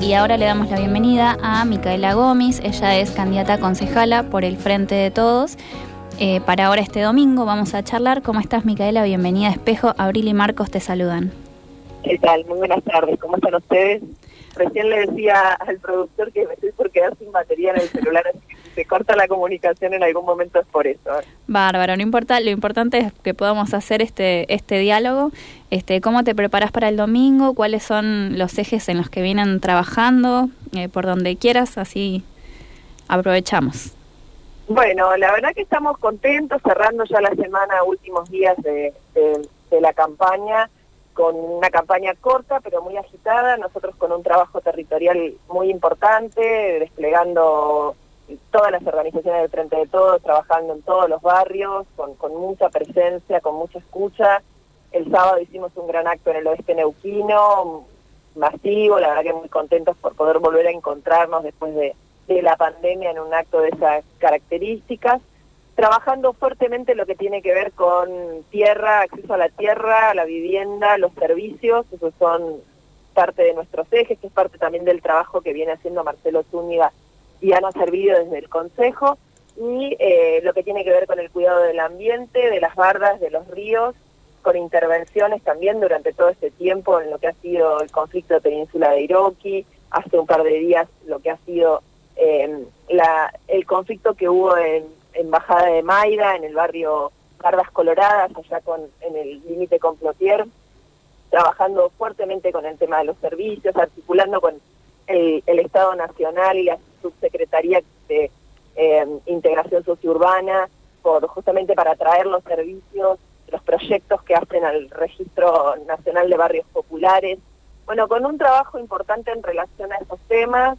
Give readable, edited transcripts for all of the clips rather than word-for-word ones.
Y ahora le damos la bienvenida a Micaela Gomis. Ella es candidata a concejala por el Frente de Todos. Para ahora este domingo vamos a charlar. ¿Cómo estás, Micaela? Bienvenida a Espejo. Abril y Marcos te saludan. ¿Qué tal? Muy buenas tardes. ¿Cómo están ustedes? Recién le decía al productor que me estoy por quedar sin batería en el celular, así que si se corta la comunicación en algún momento es por eso. Bárbaro, no importa, lo importante es que podamos hacer este diálogo. ¿Cómo te preparas para el domingo? ¿Cuáles son los ejes en los que vienen trabajando? Por donde quieras, así aprovechamos. Bueno, la verdad que estamos contentos, cerrando ya la semana, últimos días de la campaña, con una campaña corta pero muy agitada, nosotros con un trabajo territorial muy importante, desplegando todas las organizaciones del Frente de Todos, trabajando en todos los barrios, con mucha presencia, con mucha escucha. El sábado hicimos un gran acto en el oeste neuquino, masivo, la verdad que muy contentos por poder volver a encontrarnos después de la pandemia en un acto de esas características, trabajando fuertemente lo que tiene que ver con tierra, acceso a la tierra, la vivienda, los servicios. Esos son parte de nuestros ejes, que es parte también del trabajo que viene haciendo Marcelo Zúñiga y Ana Servidio desde el Consejo, y lo que tiene que ver con el cuidado del ambiente, de las bardas, de los ríos, con intervenciones también durante todo este tiempo en lo que ha sido el conflicto de Península de Iroqui, hace un par de días lo que ha sido el conflicto que hubo en Bajada de Mayra, en el barrio Bardas Coloradas, allá en el límite con Plotier, trabajando fuertemente con el tema de los servicios, articulando con el Estado Nacional y la Subsecretaría de Integración Sociourbana, justamente para traer los servicios, los proyectos que hacen al Registro Nacional de Barrios Populares. Bueno, con un trabajo importante en relación a esos temas,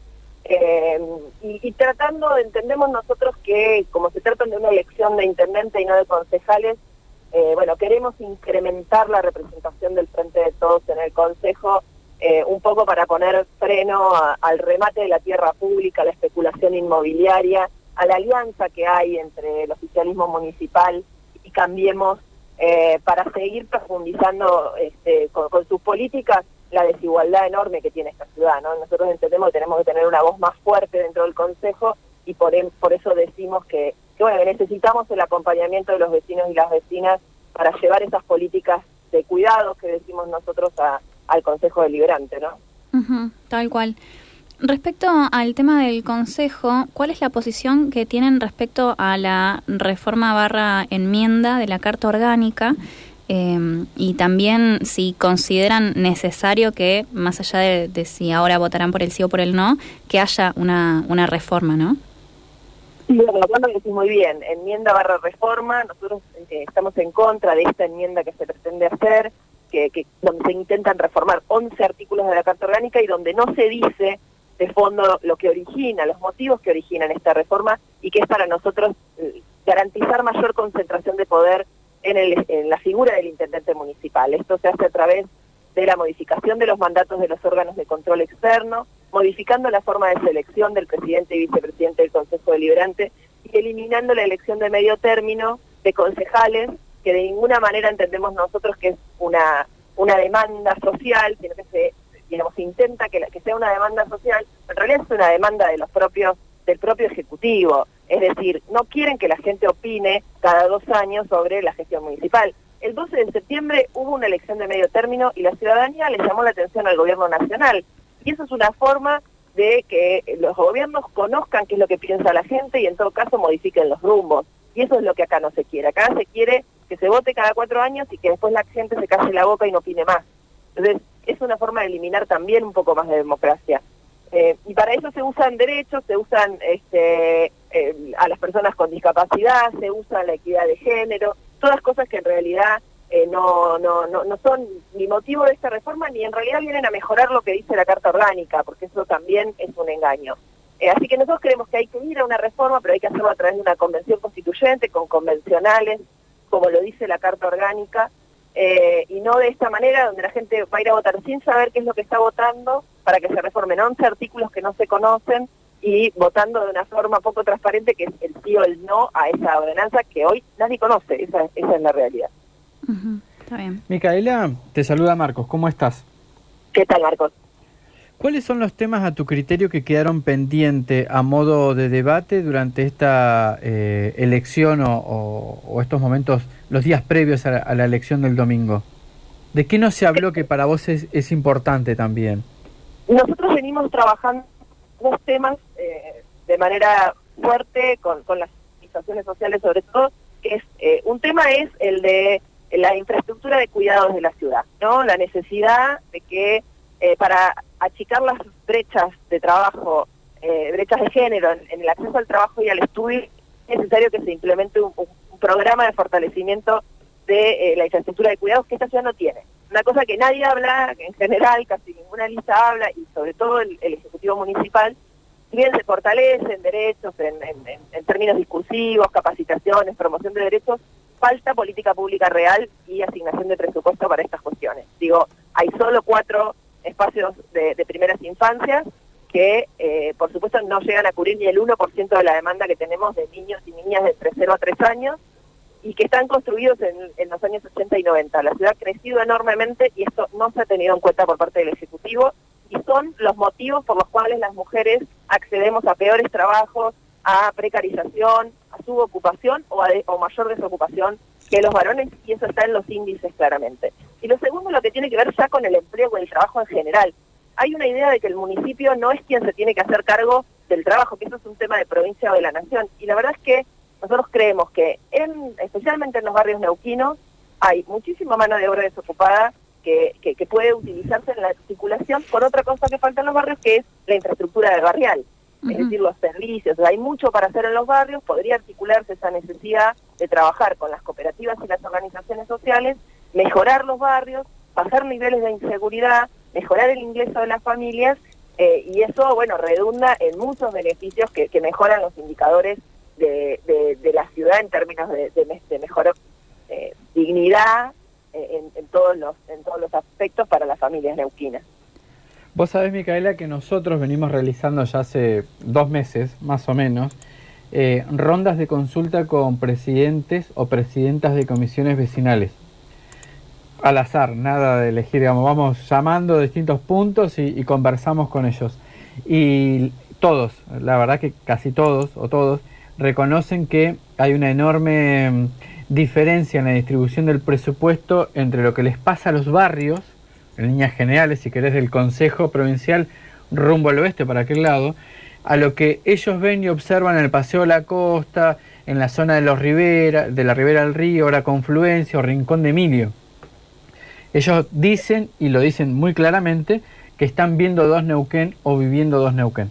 y tratando, entendemos nosotros que como se trata de una elección de intendente y no de concejales, queremos incrementar la representación del Frente de Todos en el Consejo, un poco para poner freno al remate de la tierra pública, a la especulación inmobiliaria, a la alianza que hay entre el oficialismo municipal y Cambiemos, para seguir profundizando con sus políticas la desigualdad enorme que tiene esta ciudad, ¿no? Nosotros entendemos que tenemos que tener una voz más fuerte dentro del Consejo y por eso decimos que necesitamos el acompañamiento de los vecinos y las vecinas para llevar esas políticas de cuidado que decimos nosotros al Consejo Deliberante, ¿no? Tal cual. Respecto al tema del Consejo, ¿cuál es la posición que tienen respecto a la reforma / enmienda de la Carta Orgánica? Y también si consideran necesario que, más allá de si ahora votarán por el sí o por el no, que haya una reforma, ¿no? Sí, bueno, lo decís muy bien, enmienda / reforma, nosotros estamos en contra de esta enmienda que se pretende hacer, donde se intentan reformar 11 artículos de la Carta Orgánica y donde no se dice de fondo lo que origina, los motivos que originan esta reforma, y que es para nosotros garantizar mayor concentración de poder en la figura del intendente municipal. Esto se hace a través de la modificación de los mandatos de los órganos de control externo, modificando la forma de selección del presidente y vicepresidente del Consejo Deliberante y eliminando la elección de medio término de concejales, que de ninguna manera entendemos nosotros que es una demanda social, sino que se intenta que sea una demanda social, en realidad es una demanda del propio Ejecutivo. Es decir, no quieren que la gente opine cada 2 años sobre la gestión municipal. El 12 de septiembre hubo una elección de medio término y la ciudadanía le llamó la atención al gobierno nacional. Y eso es una forma de que los gobiernos conozcan qué es lo que piensa la gente y en todo caso modifiquen los rumbos. Y eso es lo que acá no se quiere. Acá se quiere que se vote cada 4 años y que después la gente se calle la boca y no opine más. Entonces, es una forma de eliminar también un poco más de democracia. Y para eso se usan derechos, se usan a las personas con discapacidad, se usa la equidad de género, todas cosas que en realidad no son ni motivo de esta reforma, ni en realidad vienen a mejorar lo que dice la Carta Orgánica, porque eso también es un engaño. Así que nosotros creemos que hay que ir a una reforma, pero hay que hacerlo a través de una convención constituyente, con convencionales, como lo dice la Carta Orgánica, y no de esta manera donde la gente va a ir a votar sin saber qué es lo que está votando, para que se reformen 11 artículos que no se conocen y votando de una forma poco transparente, que es el sí o el no a esa ordenanza que hoy nadie conoce. Esa es la realidad. Está bien. Micaela, te saluda Marcos, ¿cómo estás? ¿Qué tal, Marcos? ¿Cuáles son los temas a tu criterio que quedaron pendientes a modo de debate durante esta elección o estos momentos, los días previos a la elección del domingo? ¿De qué no se habló que para vos es importante también? Nosotros venimos trabajando dos temas de manera fuerte con las organizaciones sociales sobre todo, que es un tema es el de la infraestructura de cuidados de la ciudad, ¿no? La necesidad de que para achicar las brechas de trabajo, brechas de género en el acceso al trabajo y al estudio, es necesario que se implemente un programa de fortalecimiento de la infraestructura de cuidados que esta ciudad no tiene. Una cosa que nadie habla, que en general casi ninguna lista habla, y sobre todo el Ejecutivo Municipal, si bien se fortalecen derechos en términos discursivos, capacitaciones, promoción de derechos, falta política pública real y asignación de presupuesto para estas cuestiones. Digo, hay solo 4 espacios de primeras infancias que, por supuesto, no llegan a cubrir ni el 1% de la demanda que tenemos de niños y niñas de entre 0 a 3 años, y que están construidos en los años 80 y 90. La ciudad ha crecido enormemente y esto no se ha tenido en cuenta por parte del Ejecutivo, y son los motivos por los cuales las mujeres accedemos a peores trabajos, a precarización, a subocupación o mayor desocupación que los varones, y eso está en los índices claramente. Y lo segundo, lo que tiene que ver ya con el empleo o el trabajo en general. Hay una idea de que el municipio no es quien se tiene que hacer cargo del trabajo, que eso es un tema de provincia o de la nación, y la verdad es que nosotros creemos que especialmente en los barrios neuquinos hay muchísima mano de obra desocupada que puede utilizarse en la articulación por otra cosa que falta en los barrios, que es la infraestructura del barrial. Es decir, los servicios. Hay mucho para hacer en los barrios, podría articularse esa necesidad de trabajar con las cooperativas y las organizaciones sociales, mejorar los barrios, bajar niveles de inseguridad, mejorar el ingreso de las familias, y eso, bueno, redunda en muchos beneficios que mejoran los indicadores de la ciudad en términos de mejor dignidad en todos los aspectos para las familias neuquinas. Vos sabés, Micaela, que nosotros venimos realizando ya hace 2 meses, más o menos, rondas de consulta con presidentes o presidentas de comisiones vecinales. Al azar, nada de elegir, digamos, vamos llamando a distintos puntos y conversamos con ellos. Y todos, la verdad que casi todos o todos, reconocen que hay una enorme diferencia en la distribución del presupuesto entre lo que les pasa a los barrios, en líneas generales, si querés, del Consejo Provincial rumbo al oeste, para aquel lado, a lo que ellos ven y observan en el Paseo de la Costa, en la zona de la Ribera del Río, la Confluencia o Rincón de Emilio. Ellos dicen, y lo dicen muy claramente, que están viendo 2 Neuquén o viviendo 2 Neuquén.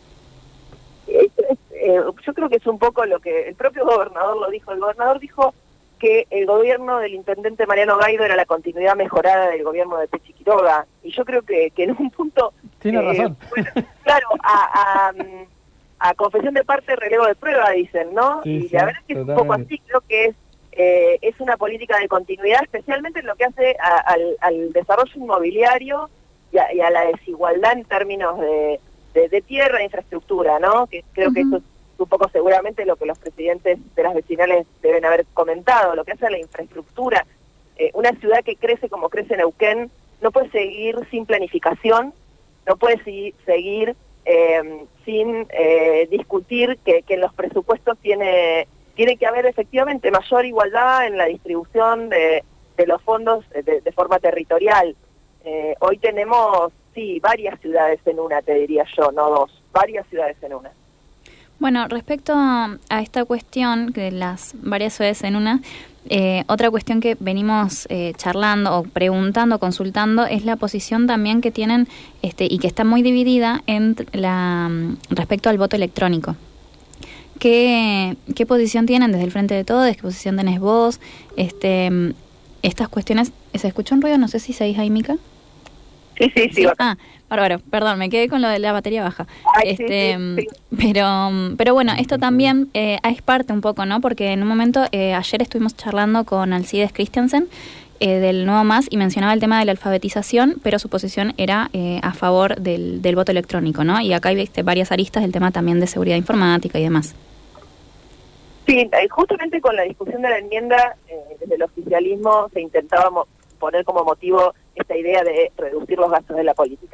Yo creo que es un poco lo que el propio gobernador lo dijo. El gobernador dijo que el gobierno del intendente Mariano Gaido era la continuidad mejorada del gobierno de Pechi Quiroga, y yo creo que en un punto... Tiene razón. Bueno, claro, a confesión de parte, relevo de prueba, dicen, ¿no? Sí, y sí, la verdad es que totalmente. es un poco así, creo que es una política de continuidad, especialmente en lo que hace al desarrollo inmobiliario y a la desigualdad en términos de tierra e infraestructura, ¿no? Que creo que eso es un poco seguramente lo que los presidentes de las vecinales deben haber comentado, lo que hace a la infraestructura. Una ciudad que crece como crece Neuquén no puede seguir sin planificación, no puede seguir sin discutir que en los presupuestos tiene que haber efectivamente mayor igualdad en la distribución de los fondos de forma territorial. Hoy tenemos, sí, varias ciudades en una, te diría yo, no 2, varias ciudades en una. Bueno, respecto a esta cuestión de las varias ciudades en una, otra cuestión que venimos charlando o preguntando, consultando, es la posición también que tienen y que está muy dividida respecto al voto electrónico. ¿Qué posición tienen desde el Frente de Todos? ¿Qué posición tenés vos? Estas cuestiones, ¿se escuchó un ruido? No sé si seguís ahí, Mica. Sí. Bárbaro, perdón, me quedé con lo de la batería baja. Ay, sí. Pero bueno, esto también es parte un poco, ¿no? Porque en un momento, ayer estuvimos charlando con Alcides Christensen del Nuevo Más y mencionaba el tema de la alfabetización, pero su posición era a favor del voto electrónico, ¿no? Y acá hay varias aristas del tema también de seguridad informática y demás. Sí, justamente con la discusión de la enmienda, desde el oficialismo se intentaba poner como motivo esta idea de reducir los gastos de la política.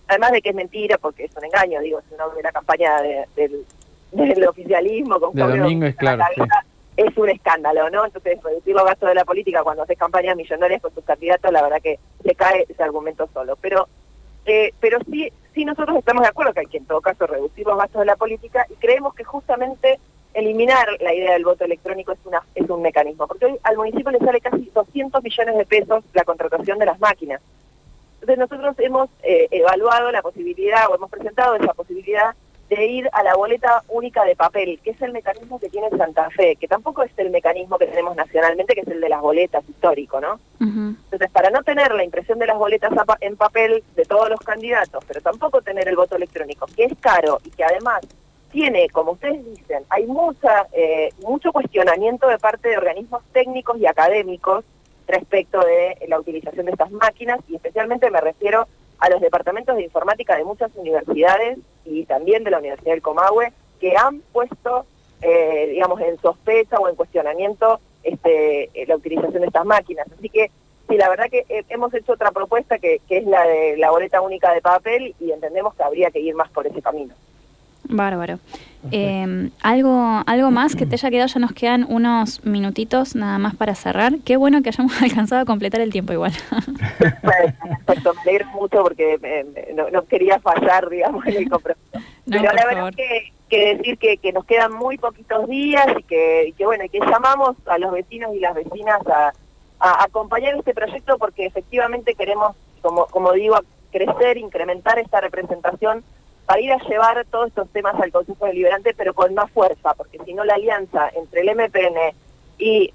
además de que es mentira, porque es un engaño, digo, si uno ve la campaña del oficialismo con de Domingo, es claro, sí. Es un escándalo, ¿no? Entonces, reducir los gastos de la política cuando haces campañas millonarias con sus candidatos, la verdad que se cae ese argumento solo. Pero sí nosotros estamos de acuerdo que hay que en todo caso reducir los gastos de la política y creemos que justamente eliminar la idea del voto electrónico es un mecanismo, porque hoy al municipio le sale casi 200 millones de pesos la contratación de las máquinas. Entonces nosotros hemos evaluado la posibilidad, o hemos presentado esa posibilidad de ir a la boleta única de papel, que es el mecanismo que tiene Santa Fe, que tampoco es el mecanismo que tenemos nacionalmente, que es el de las boletas histórico, ¿no? Uh-huh. Entonces, para no tener la impresión de las boletas en papel de todos los candidatos, pero tampoco tener el voto electrónico, que es caro y que además tiene, como ustedes dicen, hay mucho cuestionamiento de parte de organismos técnicos y académicos respecto de la utilización de estas máquinas, y especialmente me refiero a los departamentos de informática de muchas universidades y también de la Universidad del Comahue, que han puesto, digamos, en sospecha o en cuestionamiento la utilización de estas máquinas. Así que, sí, la verdad que hemos hecho otra propuesta que es la de la boleta única de papel, y entendemos que habría que ir más por ese camino. Bárbaro. ¿Algo más que te haya quedado? Ya nos quedan unos minutitos nada más para cerrar. Qué bueno que hayamos alcanzado a completar el tiempo igual. Bueno, perfecto, me alegro mucho porque no quería fallar, digamos, en el compromiso. No, pero la verdad que decir que nos quedan muy poquitos días y que bueno, y que llamamos a los vecinos y las vecinas a acompañar este proyecto, porque efectivamente queremos, como digo, crecer, incrementar esta representación para ir a llevar todos estos temas al Consejo Deliberante, pero con más fuerza, porque si no la alianza entre el MPN y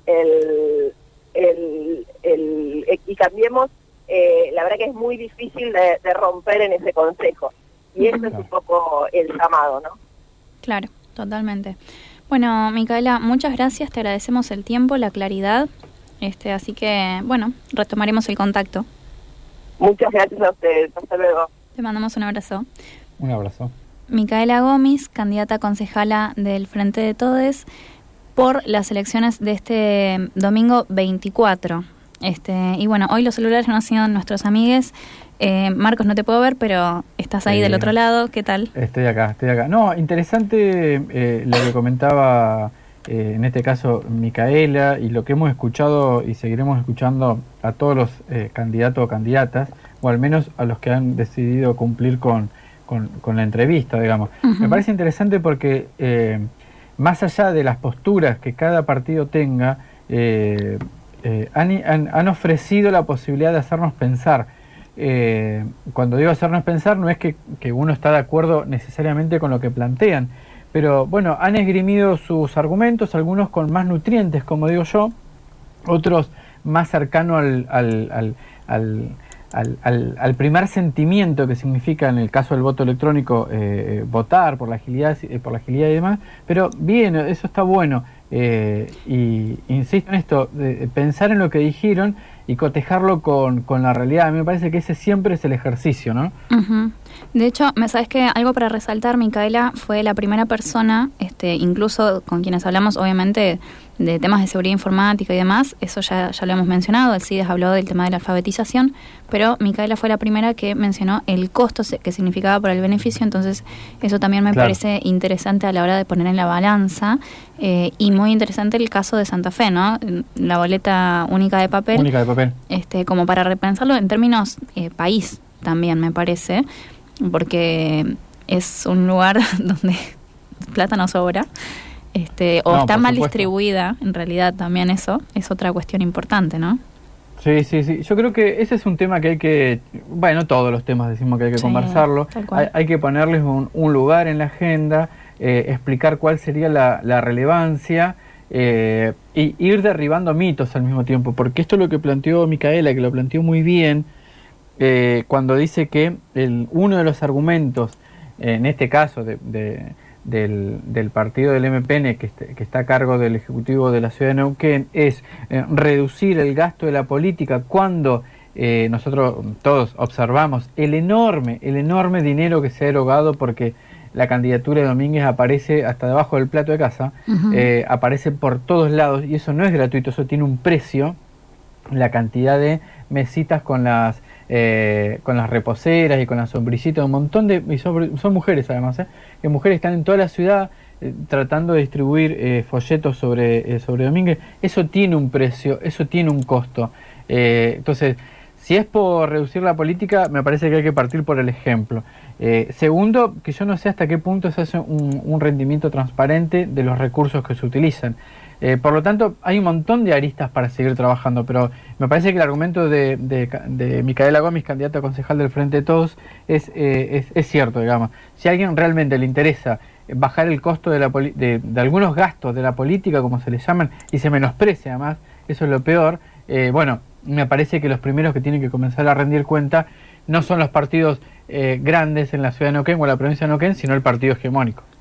y Cambiemos, la verdad que es muy difícil de romper en ese Consejo. Y eso es un poco el llamado, ¿no? Claro, totalmente. Bueno, Micaela, muchas gracias, te agradecemos el tiempo, la claridad, así que, bueno, retomaremos el contacto. Muchas gracias a ustedes, hasta luego. Te mandamos un abrazo. Un abrazo. Micaela Gómez, candidata a concejala del Frente de Todes por las elecciones de este domingo 24. Y bueno, hoy los celulares no han sido nuestros amigues. Marcos, no te puedo ver, pero estás ahí del otro lado. ¿Qué tal? Estoy acá. No, interesante lo que comentaba en este caso Micaela, y lo que hemos escuchado y seguiremos escuchando a todos los candidatos o candidatas, o al menos a los que han decidido cumplir con la entrevista, digamos. Uh-huh. Me parece interesante porque más allá de las posturas que cada partido tenga, han ofrecido la posibilidad de hacernos pensar. Cuando digo hacernos pensar, no es que uno está de acuerdo necesariamente con lo que plantean, pero bueno, han esgrimido sus argumentos, algunos con más nutrientes, como digo yo, otros más cercano al primer sentimiento que significa, en el caso del voto electrónico, votar por la agilidad y demás. Pero bien, eso está bueno, y insisto en esto, pensar en lo que dijeron y cotejarlo con la realidad. A mí me parece que ese siempre es el ejercicio, ¿no? Uh-huh. De hecho, ¿sabes qué? Algo para resaltar, Micaela fue la primera persona, incluso con quienes hablamos, obviamente, de temas de seguridad informática y demás, eso ya lo hemos mencionado, el CIDES habló del tema de la alfabetización, pero Micaela fue la primera que mencionó el costo que significaba para el beneficio, entonces eso también me parece interesante a la hora de poner en la balanza, y muy interesante el caso de Santa Fe, ¿no? La boleta única de papel. Única de papel. Como para repensarlo en términos país también, me parece, porque es un lugar donde plata no sobra. O está mal distribuida, en realidad también eso es otra cuestión importante, ¿no? Sí. Yo creo que ese es un tema que hay que, bueno, todos los temas decimos que hay que conversarlo, hay que ponerles un lugar en la agenda, explicar cuál sería la relevancia, y ir derribando mitos al mismo tiempo, porque esto es lo que planteó Micaela, que lo planteó muy bien, cuando dice que uno de los argumentos, en este caso del partido del MPN que está a cargo del Ejecutivo de la Ciudad de Neuquén, es reducir el gasto de la política, cuando nosotros todos observamos el enorme dinero que se ha erogado, porque la candidatura de Domínguez aparece hasta debajo del plato de casa. Uh-huh. Aparece por todos lados, y eso no es gratuito, eso tiene un precio, la cantidad de mesitas con las con las reposeras y con las sombrillitas, un montón de... Y son mujeres además, que mujeres están en toda la ciudad tratando de distribuir folletos sobre Domínguez. Eso tiene un precio, eso tiene un costo. Entonces, si es por reducir la política, me parece que hay que partir por el ejemplo. Segundo, que yo no sé hasta qué punto se hace un rendimiento transparente de los recursos que se utilizan. Por lo tanto, hay un montón de aristas para seguir trabajando, pero me parece que el argumento de Micaela Gómez, candidata a concejal del Frente de Todos, es cierto, digamos. Si a alguien realmente le interesa bajar el costo de algunos gastos de la política, como se les llaman, y se menosprecia además, eso es lo peor, bueno, me parece que los primeros que tienen que comenzar a rendir cuenta no son los partidos grandes en la ciudad de Neuquén o en la provincia de Neuquén, sino el partido hegemónico.